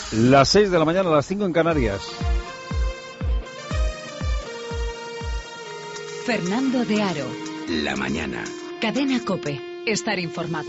Las 6 de la mañana, las 5 en Canarias. Fernando de Aro. La mañana. Cadena COPE. Estar informado.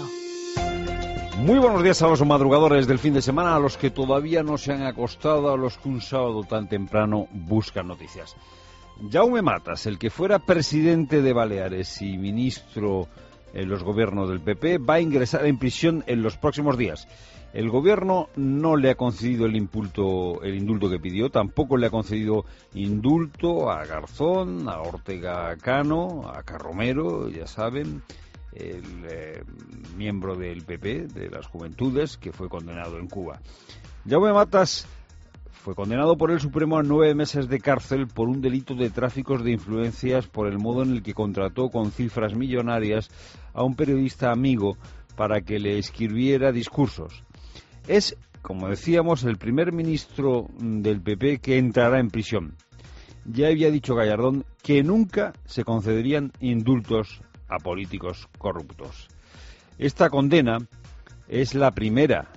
Muy buenos días a los madrugadores del fin de semana, a los que todavía no se han acostado, a los que un sábado tan temprano buscan noticias. Jaume Matas, el que fuera presidente de Baleares y ministro en los gobiernos del PP, va a ingresar en prisión en los próximos días. El gobierno no le ha concedido el indulto que pidió, tampoco le ha concedido indulto a Garzón, a Ortega Cano, a Carromero, ya saben, el miembro del PP, de las Juventudes, que fue condenado en Cuba. Jaume Matas fue condenado por el Supremo a 9 meses de cárcel por un delito de tráfico de influencias por el modo en el que contrató con cifras millonarias a un periodista amigo para que le escribiera discursos. Es, como decíamos, el primer ministro del PP que entrará en prisión. Ya había dicho Gallardón que nunca se concederían indultos a políticos corruptos. Esta condena es la primera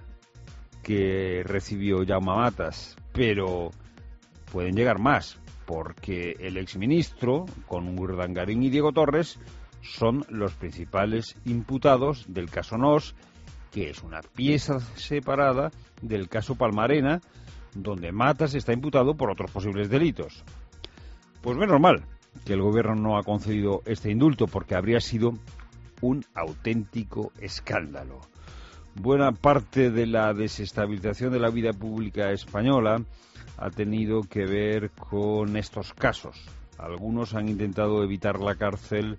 que recibió Jaume Matas, pero pueden llegar más, porque el exministro, con Urdangarín y Diego Torres, son los principales imputados del caso Nos, que es una pieza separada del caso Palmarena, donde Matas está imputado por otros posibles delitos. Pues menos mal que el gobierno no ha concedido este indulto, porque habría sido un auténtico escándalo. Buena parte de la desestabilización de la vida pública española ha tenido que ver con estos casos. Algunos han intentado evitar la cárcel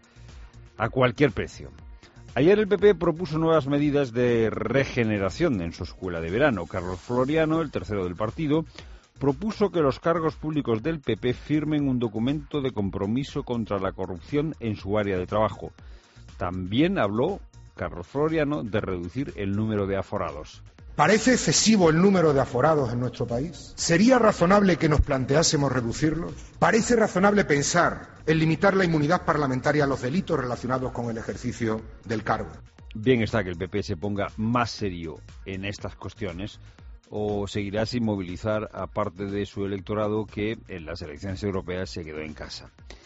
a cualquier precio. Ayer el PP propuso nuevas medidas de regeneración en su escuela de verano. Carlos Floriano, el tercero del partido, propuso que los cargos públicos del PP firmen un documento de compromiso contra la corrupción en su área de trabajo. También habló Carlos Floriano de reducir el número de aforados. ¿Parece excesivo el número de aforados en nuestro país? ¿Sería razonable que nos planteásemos reducirlos? ¿Parece razonable pensar en limitar la inmunidad parlamentaria a los delitos relacionados con el ejercicio del cargo? Bien está que el PP se ponga más serio en estas cuestiones, o seguirá sin movilizar a parte de su electorado que en las elecciones europeas se quedó en casa.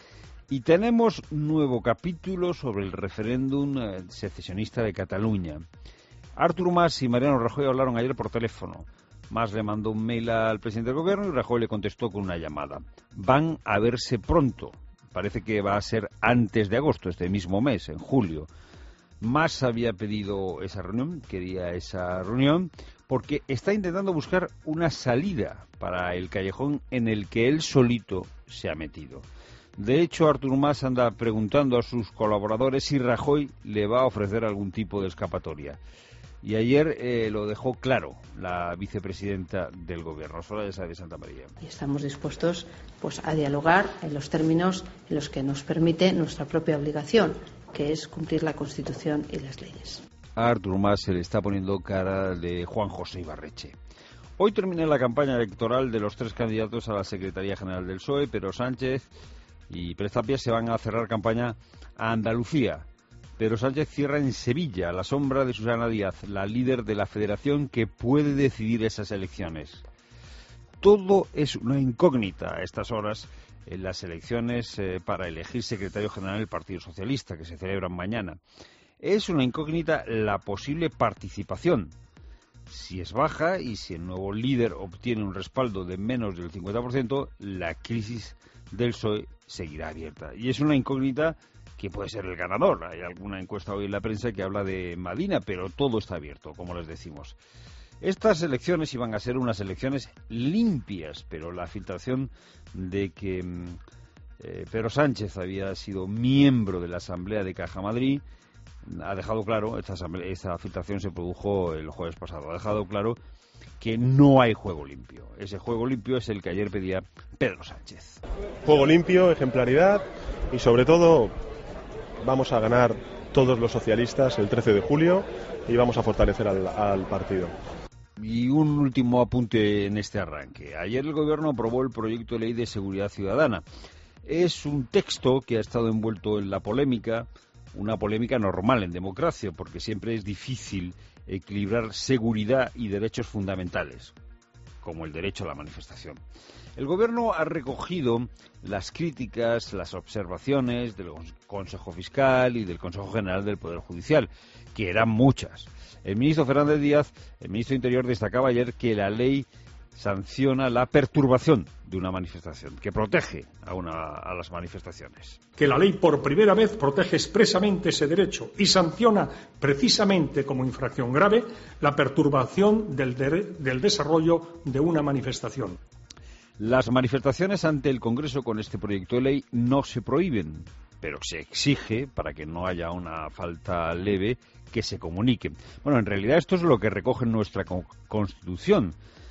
Y tenemos nuevo capítulo sobre el referéndum secesionista de Cataluña. Artur Mas y Mariano Rajoy hablaron ayer por teléfono. Mas le mandó un mail al presidente del gobierno y Rajoy le contestó con una llamada. Van a verse pronto. Parece que va a ser antes de agosto, este mismo mes, en julio. Mas había pedido esa reunión, quería esa reunión, porque está intentando buscar una salida para el callejón en el que él solito se ha metido. De hecho, Artur Mas anda preguntando a sus colaboradores si Rajoy le va a ofrecer algún tipo de escapatoria. Y ayer lo dejó claro la vicepresidenta del Gobierno, Soraya Sáenz de Santamaría. Y estamos dispuestos a dialogar en los términos en los que nos permite nuestra propia obligación, que es cumplir la Constitución y las leyes. A Artur Mas se le está poniendo cara de Juan José Ibarretxe. Hoy termina la campaña electoral de los 3 candidatos a la Secretaría General del PSOE. Pedro Sánchez y Pérez Zapia se van a cerrar campaña a Andalucía. Pedro Sánchez cierra en Sevilla, a la sombra de Susana Díaz, la líder de la federación que puede decidir esas elecciones. Todo es una incógnita a estas horas en las elecciones para elegir secretario general del Partido Socialista, que se celebran mañana. Es una incógnita la posible participación. Si es baja y si el nuevo líder obtiene un respaldo de menos del 50%, la crisis del PSOE seguirá abierta. Y es una incógnita que puede ser el ganador. Hay alguna encuesta hoy en la prensa que habla de Madina, pero todo está abierto, como les decimos. Estas elecciones iban a ser unas elecciones limpias, pero la filtración de que Pedro Sánchez había sido miembro de la Asamblea de Caja Madrid ha dejado claro, esta filtración se produjo el jueves pasado, ha dejado claro que no hay juego limpio. Ese juego limpio es el que ayer pedía Pedro Sánchez. Juego limpio, ejemplaridad y sobre todo vamos a ganar todos los socialistas el 13 de julio y vamos a fortalecer al partido. Y un último apunte en este arranque. Ayer el Gobierno aprobó el proyecto de ley de seguridad ciudadana. Es un texto que ha estado envuelto en la polémica, una polémica normal en democracia, porque siempre es difícil equilibrar seguridad y derechos fundamentales. como el derecho a la manifestación. El Gobierno ha recogido las críticas, las observaciones del Consejo Fiscal y del Consejo General del Poder Judicial, que eran muchas. El ministro Fernández Díaz, el ministro de Interior, destacaba ayer que la ley sanciona la perturbación de una manifestación, que protege a las manifestaciones. Que la ley por primera vez protege expresamente ese derecho y sanciona precisamente como infracción grave la perturbación del desarrollo de una manifestación. Las manifestaciones ante el Congreso con este proyecto de ley no se prohíben, pero se exige, para que no haya una falta leve, que se comuniquen. Bueno, en realidad esto es lo que recoge nuestra Constitución.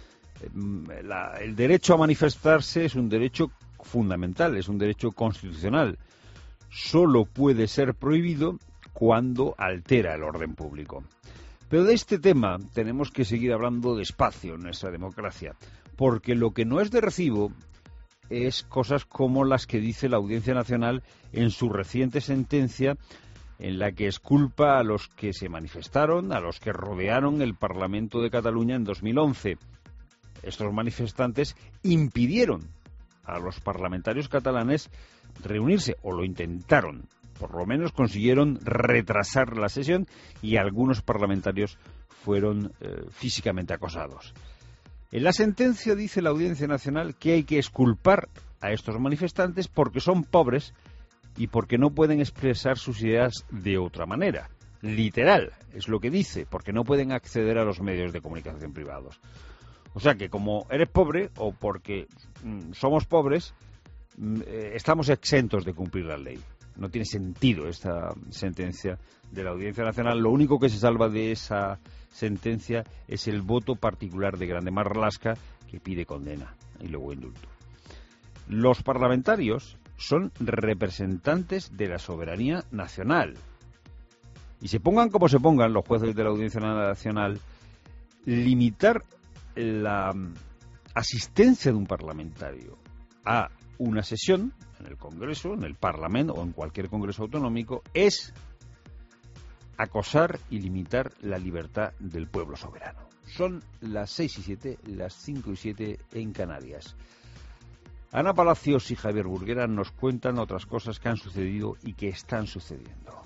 El derecho a manifestarse es un derecho fundamental, es un derecho constitucional. Solo puede ser prohibido cuando altera el orden público. Pero de este tema tenemos que seguir hablando despacio en nuestra democracia, porque lo que no es de recibo es cosas como las que dice la Audiencia Nacional en su reciente sentencia, en la que exculpa a los que se manifestaron, a los que rodearon el Parlamento de Cataluña en 2011. Estos manifestantes impidieron a los parlamentarios catalanes reunirse, o lo intentaron. Por lo menos consiguieron retrasar la sesión y algunos parlamentarios fueron físicamente acosados. En la sentencia dice la Audiencia Nacional que hay que exculpar a estos manifestantes porque son pobres y porque no pueden expresar sus ideas de otra manera. Literal, es lo que dice, porque no pueden acceder a los medios de comunicación privados. O sea que como eres pobre o porque somos pobres, estamos exentos de cumplir la ley. No tiene sentido esta sentencia de la Audiencia Nacional. Lo único que se salva de esa sentencia es el voto particular de Grande Marlaska, que pide condena y luego indulto. Los parlamentarios son representantes de la soberanía nacional. Y se pongan como se pongan los jueces de la Audiencia Nacional, limitar la asistencia de un parlamentario a una sesión en el Congreso, en el Parlamento o en cualquier Congreso autonómico es acosar y limitar la libertad del pueblo soberano. Son las 6:07, las 5:07 en Canarias. Ana Palacios y Javier Burguera nos cuentan otras cosas que han sucedido y que están sucediendo.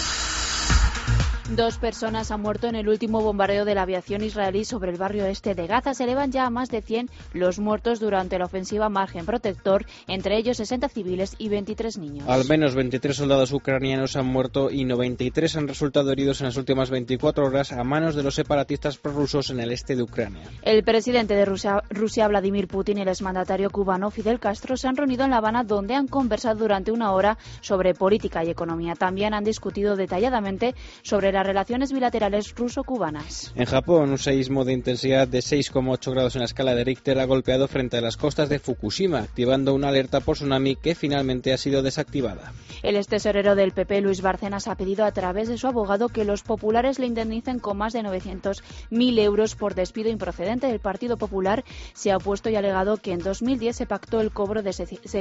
2 personas han muerto en el último bombardeo de la aviación israelí sobre el barrio este de Gaza. Se elevan ya a más de 100 los muertos durante la ofensiva Margen Protector, entre ellos 60 civiles y 23 niños. Al menos 23 soldados ucranianos han muerto y 93 han resultado heridos en las últimas 24 horas a manos de los separatistas prorrusos en el este de Ucrania. El presidente de Rusia, Vladimir Putin, y el exmandatario cubano Fidel Castro se han reunido en La Habana, donde han conversado durante una hora sobre política y economía. También han discutido detalladamente sobre las relaciones bilaterales ruso-cubanas. En Japón, un seísmo de intensidad de 6,8 grados en la escala de Richter ha golpeado frente a las costas de Fukushima, activando una alerta por tsunami que finalmente ha sido desactivada. El extesorero del PP, Luis Bárcenas, ha pedido a través de su abogado que los populares le indemnicen con más de 900.000 euros por despido improcedente. El Partido Popular se ha opuesto y ha alegado que en 2010 se pactó el cobro de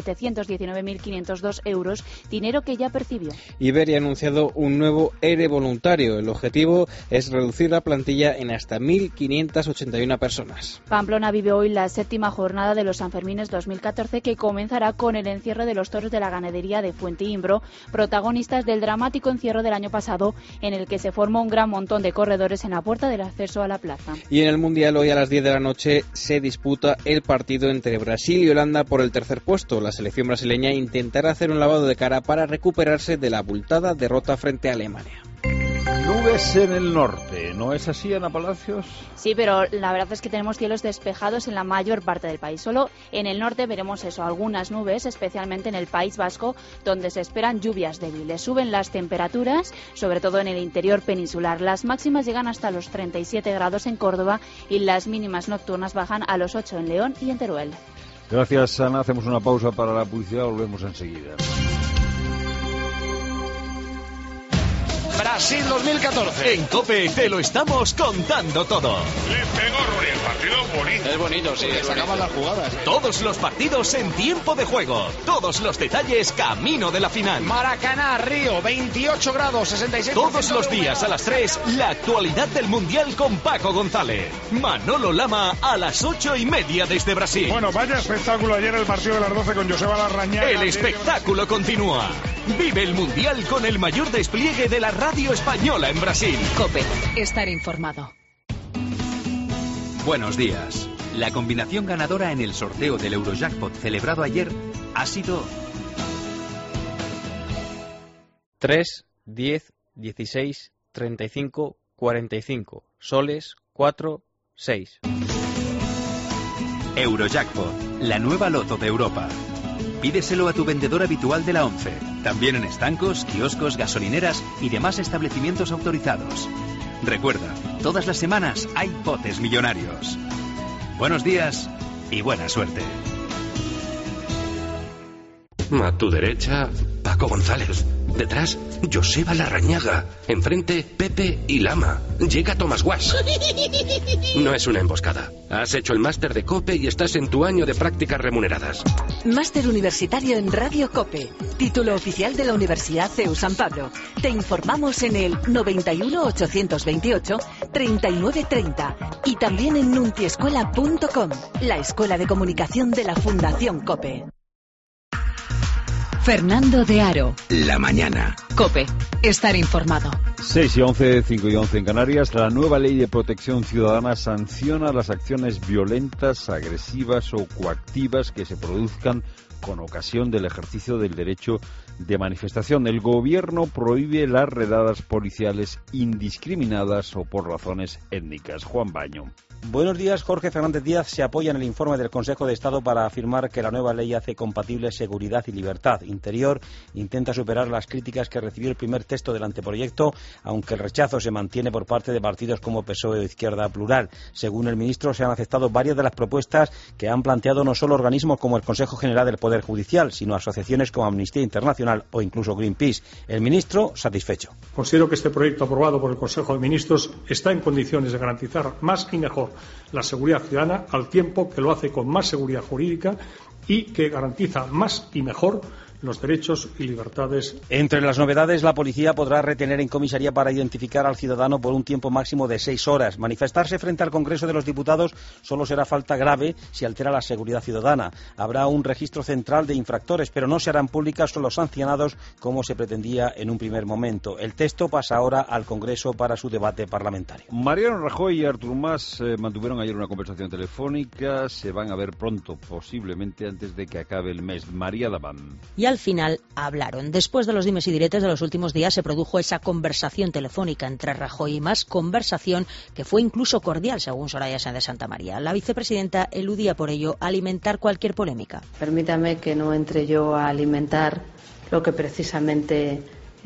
719.502 euros, dinero que ya percibió. Iberia ha anunciado un nuevo ERE voluntario. El objetivo es reducir la plantilla en hasta 1.581 personas. Pamplona vive hoy la 7ª jornada de los Sanfermines 2014, que comenzará con el encierro de los toros de la ganadería de Fuente Imbro, protagonistas del dramático encierro del año pasado, en el que se formó un gran montón de corredores en la puerta del acceso a la plaza. Y en el Mundial, hoy a las 10 de la noche se disputa el partido entre Brasil y Holanda por el tercer puesto. La selección brasileña intentará hacer un lavado de cara para recuperarse de la abultada derrota frente a Alemania. Nubes en el norte, ¿no es así, Ana Palacios? Sí, pero la verdad es que tenemos cielos despejados en la mayor parte del país. Solo en el norte veremos algunas nubes, especialmente en el País Vasco, donde se esperan lluvias débiles. Suben las temperaturas, sobre todo en el interior peninsular. Las máximas llegan hasta los 37 grados en Córdoba y las mínimas nocturnas bajan a los 8 en León y en Teruel. Gracias, Ana. Hacemos una pausa para la publicidad, volvemos enseguida. Brasil 2014. En COPE te lo estamos contando todo. Le pegó Rooney, el partido bonito. Es bonito, sí. Se acaban las jugadas. Todos los partidos en tiempo de juego. Todos los detalles camino de la final. Maracaná, Río, 28 grados, 66%. Todos los días a las 3, la actualidad del Mundial con Paco González. Manolo Lama a las 8:30 desde Brasil. Bueno, vaya espectáculo ayer el partido de las 12 con Joseba Larrañaga. El espectáculo continúa. Vive el Mundial con el mayor despliegue de la radio española en Brasil. COPE. Estar informado. Buenos días. La combinación ganadora en el sorteo del Eurojackpot celebrado ayer ha sido 3, 10, 16, 35, 45. Soles, 4, 6. Eurojackpot, la nueva loto de Europa. Pídeselo a tu vendedor habitual de la ONCE. También en estancos, kioscos, gasolineras y demás establecimientos autorizados. Recuerda, todas las semanas hay potes millonarios. Buenos días y buena suerte. A tu derecha, Paco González. Detrás, Joseba Larrañaga. Enfrente, Pepe y Lama. Llega Tomás Guas. No es una emboscada. Has hecho el máster de COPE y estás en tu año de prácticas remuneradas. Máster universitario en Radio COPE. Título oficial de la Universidad CEU San Pablo. Te informamos en el 91 828 3930 y también en nuntiescuela.com, la escuela de comunicación de la Fundación COPE. Fernando de Aro. La mañana. COPE. Estar informado. 6:11, 5:11 en Canarias. La nueva ley de protección ciudadana sanciona las acciones violentas, agresivas o coactivas que se produzcan con ocasión del ejercicio del derecho de manifestación. El gobierno prohíbe las redadas policiales indiscriminadas o por razones étnicas. Juan Baño. Buenos días. Jorge Fernández Díaz se apoya en el informe del Consejo de Estado para afirmar que la nueva ley hace compatible seguridad y libertad. Interior intenta superar las críticas que recibió el primer texto del anteproyecto, aunque el rechazo se mantiene por parte de partidos como PSOE o Izquierda Plural. Según el ministro, se han aceptado varias de las propuestas que han planteado no solo organismos como el Consejo General del Poder Judicial, sino asociaciones como Amnistía Internacional o incluso Greenpeace. El ministro, satisfecho. Considero que este proyecto aprobado por el Consejo de Ministros está en condiciones de garantizar más y mejor la seguridad ciudadana, al tiempo que lo hace con más seguridad jurídica y que garantiza más y mejor los derechos y libertades. Entre las novedades, la policía podrá retener en comisaría para identificar al ciudadano por un tiempo máximo de 6 horas. Manifestarse frente al Congreso de los Diputados solo será falta grave si altera la seguridad ciudadana. Habrá un registro central de infractores, pero no se harán públicas los sancionados como se pretendía en un primer momento. El texto pasa ahora al Congreso para su debate parlamentario. Mariano Rajoy y Artur Mas mantuvieron ayer una conversación telefónica. Se van a ver pronto, posiblemente antes de que acabe el mes. María Daván. Y al final hablaron. Después de los dimes y diretes de los últimos días se produjo esa conversación telefónica entre Rajoy y Mas, conversación que fue incluso cordial, según Soraya Sáenz de Santamaría. La vicepresidenta eludía por ello alimentar cualquier polémica. Permítame que no entre yo a alimentar lo que precisamente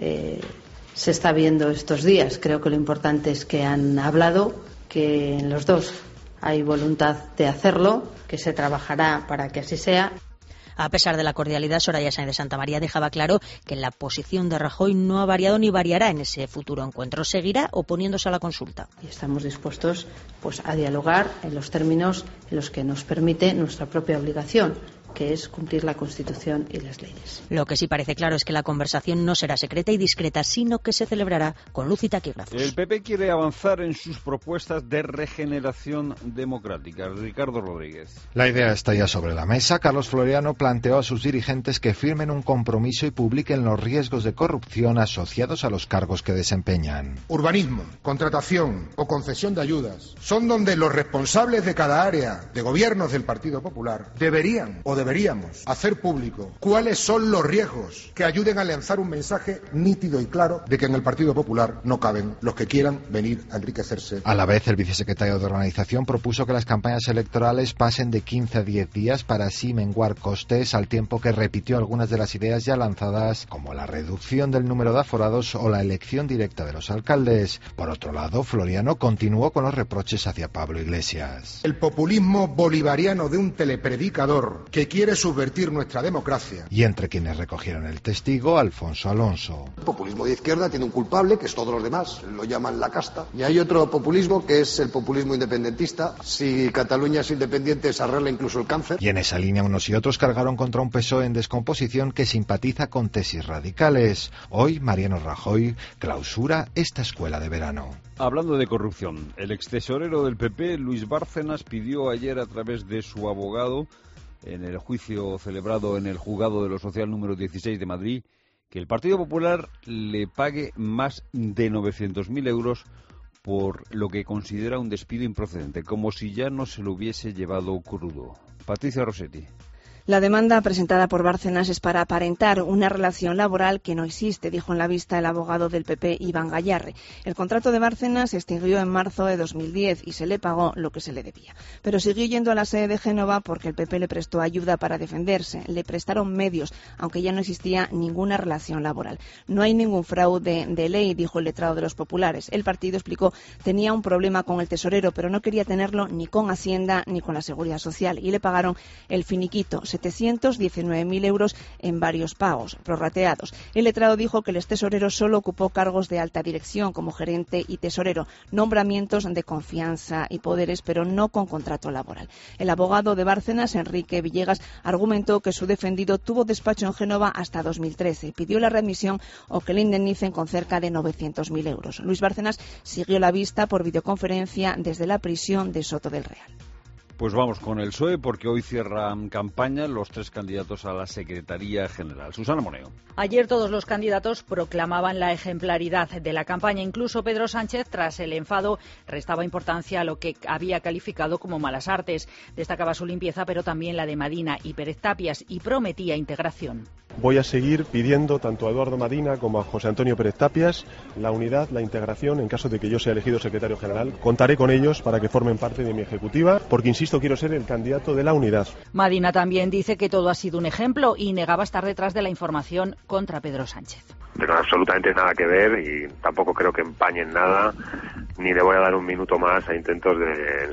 se está viendo estos días. Creo que lo importante es que han hablado, que en los dos hay voluntad de hacerlo, que se trabajará para que así sea. A pesar de la cordialidad, Soraya Sáenz de Santamaría dejaba claro que la posición de Rajoy no ha variado ni variará en ese futuro encuentro. Seguirá oponiéndose a la consulta. Y estamos dispuestos a dialogar en los términos en los que nos permite nuestra propia obligación, que es cumplir la Constitución y las leyes. Lo que sí parece claro es que la conversación no será secreta y discreta, sino que se celebrará con luz y taquígrafos. El PP quiere avanzar en sus propuestas de regeneración democrática. Ricardo Rodríguez. La idea está ya sobre la mesa. Carlos Floriano planteó a sus dirigentes que firmen un compromiso y publiquen los riesgos de corrupción asociados a los cargos que desempeñan. Urbanismo, contratación o concesión de ayudas son donde los responsables de cada área de gobiernos del Partido Popular deberíamos hacer público cuáles son los riesgos que ayuden a lanzar un mensaje nítido y claro de que en el Partido Popular no caben los que quieran venir a enriquecerse. A la vez, el vicesecretario de Organización propuso que las campañas electorales pasen de 15 a 10 días para así menguar costes, al tiempo que repitió algunas de las ideas ya lanzadas, como la reducción del número de aforados o la elección directa de los alcaldes. Por otro lado, Floriano continuó con los reproches hacia Pablo Iglesias. El populismo bolivariano de un telepredicador que quiere subvertir nuestra democracia. Y entre quienes recogieron el testigo, Alfonso Alonso. El populismo de izquierda tiene un culpable, que es todos los demás, lo llaman la casta. Y hay otro populismo, que es el populismo independentista. Si Cataluña es independiente, se arregla incluso el cáncer. Y en esa línea unos y otros cargaron contra un PSOE en descomposición que simpatiza con tesis radicales. Hoy Mariano Rajoy clausura esta escuela de verano. Hablando de corrupción, el extesorero del PP, Luis Bárcenas, pidió ayer a través de su abogado, en el juicio celebrado en el juzgado de lo social número 16 de Madrid, que el Partido Popular le pague más de 900.000 euros por lo que considera un despido improcedente, como si ya no se lo hubiese llevado crudo. Patricia Rossetti. La demanda presentada por Bárcenas es para aparentar una relación laboral que no existe, dijo en la vista el abogado del PP, Iván Gallarre. El contrato de Bárcenas se extinguió en marzo de 2010 y se le pagó lo que se le debía. Pero siguió yendo a la sede de Génova porque el PP le prestó ayuda para defenderse. Le prestaron medios, aunque ya no existía ninguna relación laboral. No hay ningún fraude de ley, dijo el letrado de los populares. El partido, explicó, tenía un problema con el tesorero, pero no quería tenerlo ni con Hacienda ni con la Seguridad Social. Y le pagaron el finiquito, 719.000 euros en varios pagos, prorrateados. El letrado dijo que el extesorero solo ocupó cargos de alta dirección como gerente y tesorero, nombramientos de confianza y poderes, pero no con contrato laboral. El abogado de Bárcenas, Enrique Villegas, argumentó que su defendido tuvo despacho en Génova hasta 2013. Pidió la readmisión o que le indemnicen con cerca de 900.000 euros. Luis Bárcenas siguió la vista por videoconferencia desde la prisión de Soto del Real. Pues vamos con el PSOE, porque hoy cierran campaña los 3 candidatos a la Secretaría General. Susana Moneo. Ayer todos los candidatos proclamaban la ejemplaridad de la campaña. Incluso Pedro Sánchez, tras el enfado, restaba importancia a lo que había calificado como malas artes. Destacaba su limpieza, pero también la de Madina y Pérez Tapias, y prometía integración. Voy a seguir pidiendo tanto a Eduardo Madina como a José Antonio Pérez Tapias la unidad, la integración, en caso de que yo sea elegido secretario general. Contaré con ellos para que formen parte de mi ejecutiva, porque insisto, quiero ser el candidato de la unidad. Madina también dice que todo ha sido un ejemplo y negaba estar detrás de la información contra Pedro Sánchez. Pero absolutamente nada que ver y tampoco creo que empañen nada, ni le voy a dar un minuto más a intentos de